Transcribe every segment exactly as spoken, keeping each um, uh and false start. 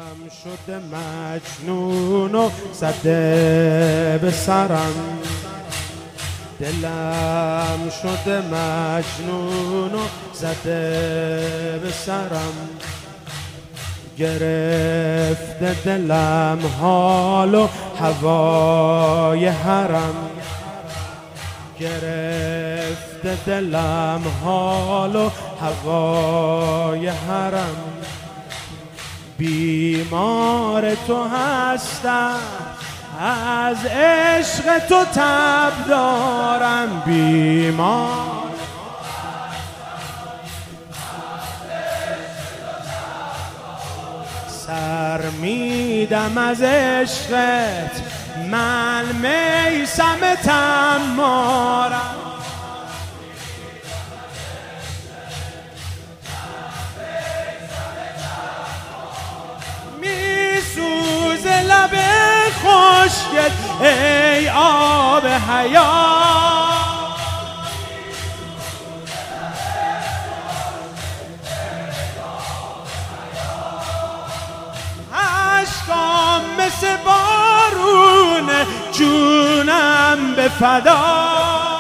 شده مجنون و زده به سرم، دلم شده مجنون و زده به سرم، گرفته دلم حال و هوای حرم، گرفته دلم حال و هوای حرم، بیمار تو هستم از عشق تو تب دارم، بیمار سر میدم از عشقت، من میثم تمارم، میسوزه لب خشکت ای آب حیات، اشکام مثل بارون جونم به فدا،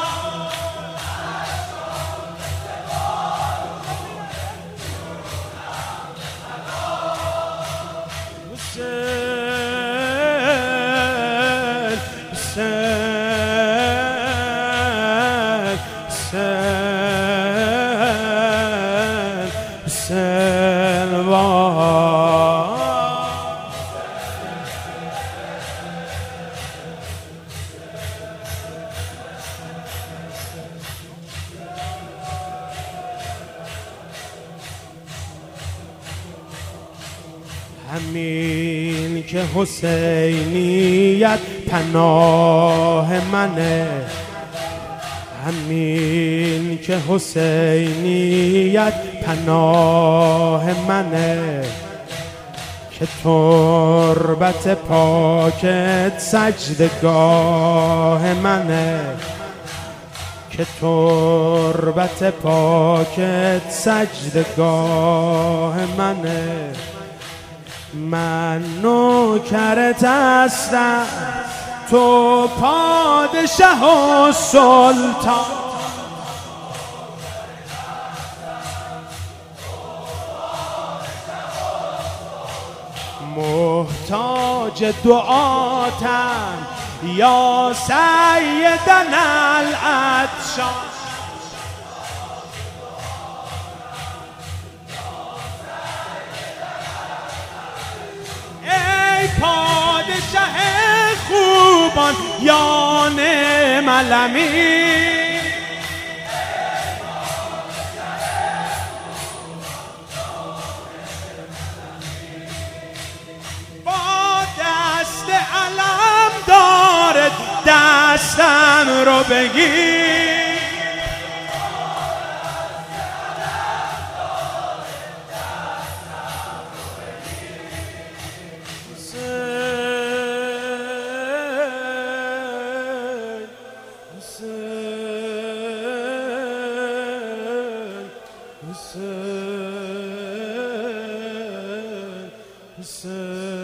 همین که حسینیت پناه منه، همین که حسینیت پناه منه، که تربت پاکت سجدگاه منه، که تربت پاکت سجدگاه منه، من نوکرت هستم تو پادشه و سلطان، محتاج دعاتم یا سیدنا العطشان، پادشه خوبان یا نعم الامین، با دست علم دارد دستم رو بگیر، Hussein, Hussein.